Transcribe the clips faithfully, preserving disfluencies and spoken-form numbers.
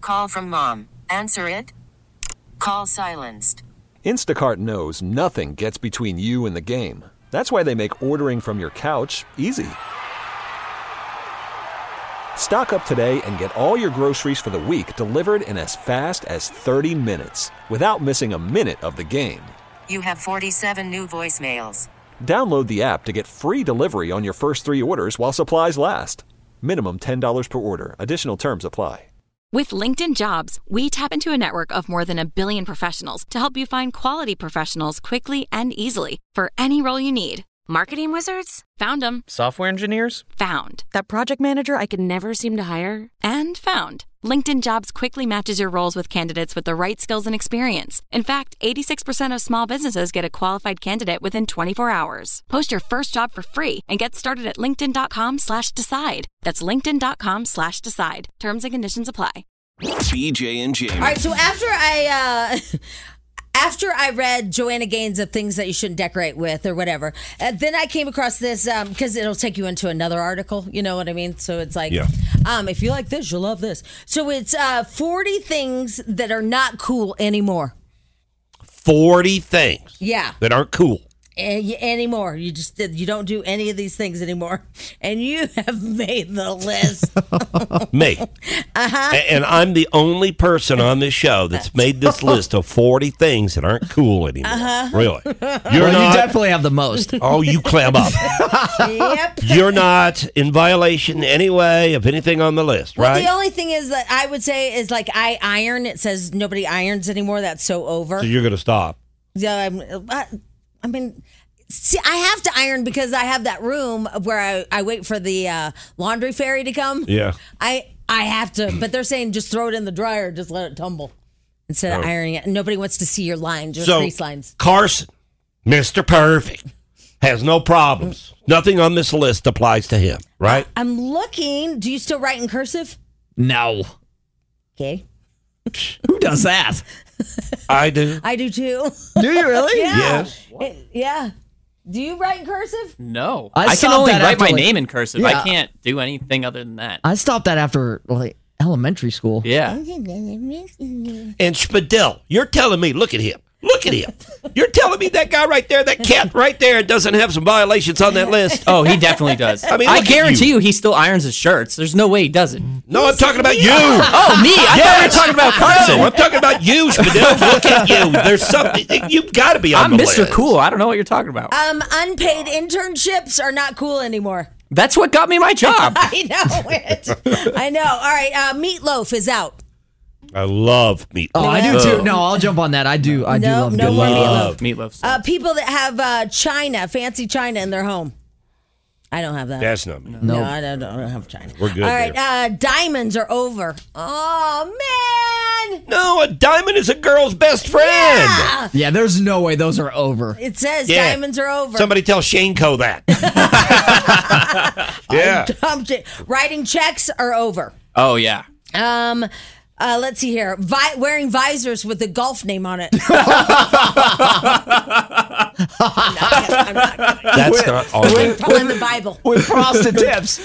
Call from mom. Answer it. Call silenced. Instacart knows nothing gets between you and the game. That's why they make ordering from your couch easy. Stock up today and get all your groceries for the week delivered in as fast as thirty minutes without missing a minute of the game. You have forty-seven new voicemails. Download the app to get free delivery on your first three orders while supplies last. Minimum ten dollars per order. Additional terms apply. With LinkedIn Jobs, we tap into a network of more than a billion professionals to help you find quality professionals quickly and easily for any role you need. Marketing wizards? Found them. Software engineers? Found. That project manager I could never seem to hire? And found. LinkedIn Jobs quickly matches your roles with candidates with the right skills and experience. In fact, eighty-six percent of small businesses get a qualified candidate within twenty-four hours. Post your first job for free and get started at linkedin.com slash decide. That's linkedin.com slash decide. Terms and conditions apply. B J and Jamie. All right, so after I... Uh, After I read Joanna Gaines of things that you shouldn't decorate with or whatever, uh, then I came across this because um, it'll take you into another article. You know what I mean? So it's like, yeah. um, if you like this, you'll love this. So it's uh, forty things that are not cool anymore. forty things. Yeah. That aren't cool. A- anymore. You just you don't do any of these things anymore. And you have made the list. Me. Uh-huh. A- And I'm the only person on this show that's made this list of forty things that aren't cool anymore. Uh-huh. Really. You're well, not, you definitely have the most. Oh, you clam up. Yep. You're not in violation anyway of anything on the list, Well, right? the only thing is that I would say is like I iron. It says nobody irons anymore. That's so over. So you're going to stop. Yeah, I'm, I, I mean, see, I have to iron because I have that room where I, I wait for the uh, laundry fairy to come. Yeah. I I have to, but they're saying just throw it in the dryer, just let it tumble instead of Oh. ironing it. Nobody wants to see your lines, your So crease lines. Carson, Mister Perfect, has no problems. Nothing on this list applies to him, right? I'm looking. Do you still write in cursive? No. Okay. Who does that? I do. I do too. Do you really? Yeah. Yes. It- yeah. Do you write in cursive? No. I I, can stopped only that write after, my like- name in cursive. Yeah. I can't do anything other than that. I stopped that after like elementary school. Yeah. And Spadil, you're telling me, look at him. Look at him. You're telling me that guy right there, that cat right there, doesn't have some violations on that list? Oh, he definitely does. I mean, I look at guarantee you. you. he still irons his shirts. There's no way he doesn't. No, I'm talking about you. Oh, me? I thought we were talking about Carson. No, I'm talking about you, Spadil. Look at you. There's something. You've got to be on I'm the Mister list. Cool. I don't know what you're talking about. Um, unpaid internships are not cool anymore. That's what got me my job. I know it. I know. All right. Uh, Meatloaf is out. I love meat. Oh, I do too. No, I'll jump on that. I do. I do No, love no good more love. Meatloaf. Uh, people that have uh, china, fancy china in their home. I don't have that. That's not me. No, I don't, I don't have china. We're good All right. there. Uh, diamonds are over. Oh, man. No, a diamond is a girl's best friend. Yeah. Yeah, there's no way those are over. It says Yeah. diamonds are over. Somebody tell Shane Co that. Yeah. Um, writing checks are over. Oh, yeah. Um, uh, let's see here. Vi- wearing visors with the golf name on it. I'm not kidding. I'm not kidding. That's not all. I'm pulling the Bible. With frosted tips.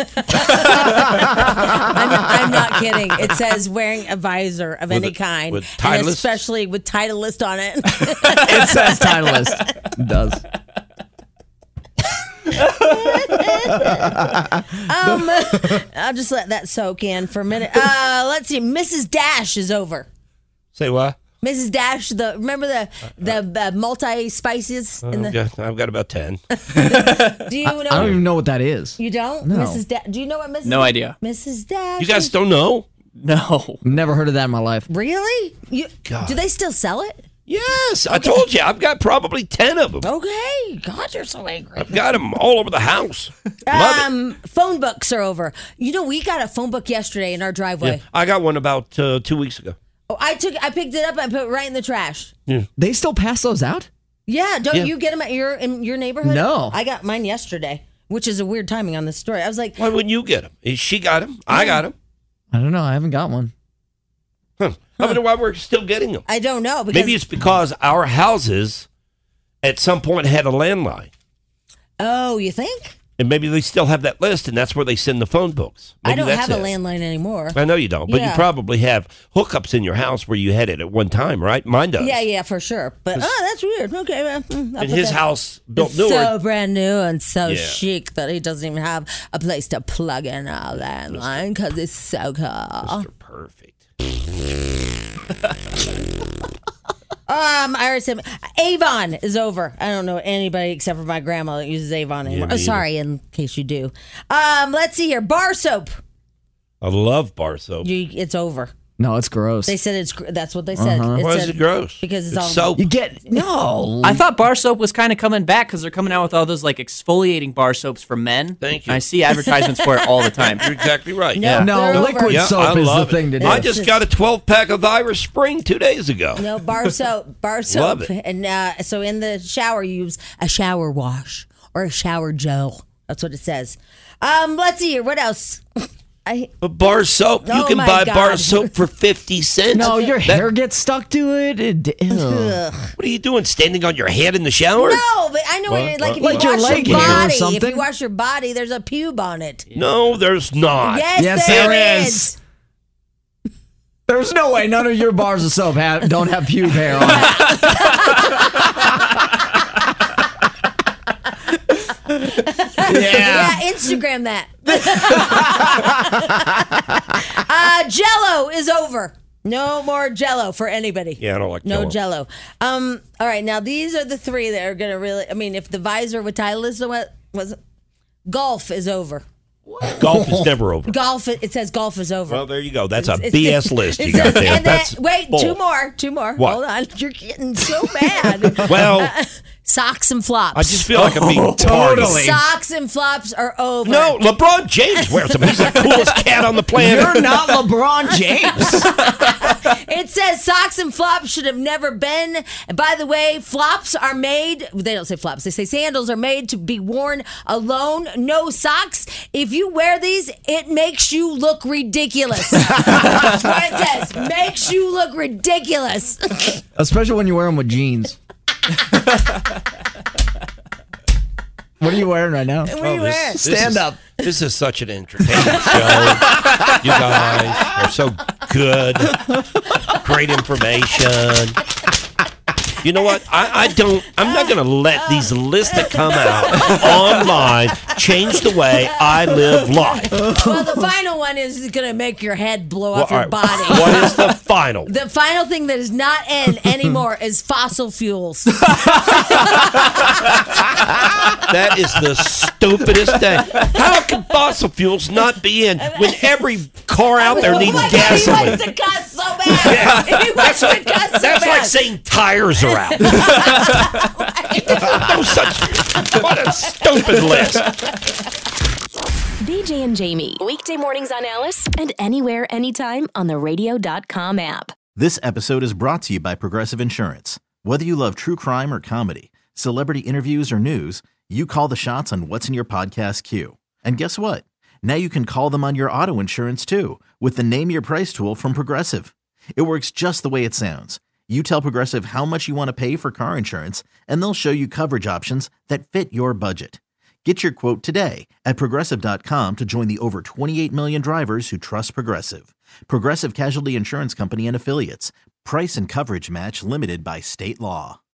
I'm, I'm not kidding. It says wearing a visor of With any a- kind, with and Titleist? especially with Titleist on it. It says Titleist. It does. um, I'll just let that soak in for a minute. Uh, let's see. Missus Dash is over. Say what? Missus Dash, the remember the the uh, multi spices in the. I've got, I've got about ten. Do you know? I don't even know what that is. You don't, No. Missus Dash. Do you know what Missus No idea. Missus Dash. You guys don't know? No. Never heard of that in my life. Really? You God. do they still sell it? Yes, I told you. I've got probably ten of them. Okay. God, you're so angry. I've got them all over the house. Love it. Um, phone books are over. You know, we got a phone book yesterday in our driveway. Yeah, I got one about uh, two weeks ago. Oh, I took, I picked it up and put it right in the trash. They still pass those out? Yeah, don't Yeah. you get them at your in your neighborhood? No. I got mine yesterday, which is a weird timing on this story. I was like, Why wouldn't you get them? She got them. I got them. I don't know. I haven't got one. Huh. I wonder why we're still getting them. I don't know because Maybe it's because our houses at some point had a landline. oh, you think? And maybe they still have that list, and that's where they send the phone books. Maybe I don't that's have a it. landline anymore. I know you don't, but Yeah. you probably have hookups in your house where you had it at one time, right? Mine does. Yeah, yeah, for sure. But oh, that's weird. Okay, well, mm, I'll And put his that- house built It's newer. so brand new and so Yeah. chic that he doesn't even have a place to plug in a landline because it's so cool. Mister Perfect. Um, I already said Avon is over. I don't know anybody except for my grandma that uses Avon anymore. me Oh, either. sorry, in case you do. Um, let's see here. Bar soap. I love bar soap. You, it's over. No, it's gross. They said it's. gr- That's what they said. Uh-huh. It Why said- is it gross? Because it's, It's all soap. You get no. I thought bar soap was kind of coming back because they're coming out with all those like exfoliating bar soaps for men. Thank you. I see advertisements for it all the time. You're exactly right. No, Yeah. no, they're over. liquid Yeah, soap I is the love thing it. to do. I just got a twelve pack of Irish Spring two days ago. No, bar soap. Bar soap. Love it. And uh, so in the shower, you use a shower wash or a shower gel. That's what it says. Um, let's see here. What else? I But bar soap, you Oh can my buy bar God. soap for fifty cents. no, your That- hair gets stuck to it. it ew. What are you doing? Standing on your head in the shower? no, but I know What? what, like if What? you Like your wash leg your hair or body, if something? you wash your body, there's a pube on it. No, there's not. Yes, Yes, there there is. is. There's no way none of your bars of soap have, don't have pube hair on it. Yeah, yeah. Instagram that. uh, Jello is over. No more Jello for anybody. Yeah, I don't like No Jell-O. Jello. Um. All right, now these are the three that are gonna really. I mean, if the visor with Titleist was, was golf is over. Golf is never over. Golf. It says golf is over. Well, there you go. That's a It's- B S it's- list it you got says- there. And then, That's wait, bull. two more. Two more. What? Hold on. You're getting so mad. Well, Socks and flops. I just feel like I'm being totally. Socks and flops are over. No, LeBron James wears them. He's the coolest cat on the planet. You're not LeBron James. It says socks and flops should have never been. And by the way, flops are made, they don't say flops, they say sandals are made to be worn alone. No socks. If you wear these, it makes you look ridiculous. That's what it says. Makes you look ridiculous. Especially when you wear them with jeans. What are you wearing right now? What are you Oh, this- wearing? this Stand is- up. This is such an entertaining show. You guys are so good. Great information. You know what? I, I don't. I'm not going to let these lists that come out online change the way I live life. Well, the final one is going to make your head blow off Well, your all right, body. What is the final? The final thing that is not in anymore is fossil fuels. That is the stupidest thing. How can fossil fuels not be in when every car out there needs Oh my God, he gasoline? wants to cuss so bad. He wants to cuss so That's bad. like saying tires are out. No such. What a stupid list. B J and Jamie. Weekday mornings on Alice and anywhere, anytime on the radio dot com app. This episode is brought to you by Progressive Insurance. Whether you love true crime or comedy, celebrity interviews or news, you call the shots on what's in your podcast queue. And guess what? Now you can call them on your auto insurance too with the Name Your Price tool from Progressive. It works just the way it sounds. You tell Progressive how much you want to pay for car insurance, and they'll show you coverage options that fit your budget. Get your quote today at Progressive dot com to join the over twenty-eight million drivers who trust Progressive. Progressive Casualty Insurance Company and Affiliates. Price and coverage match limited by state law.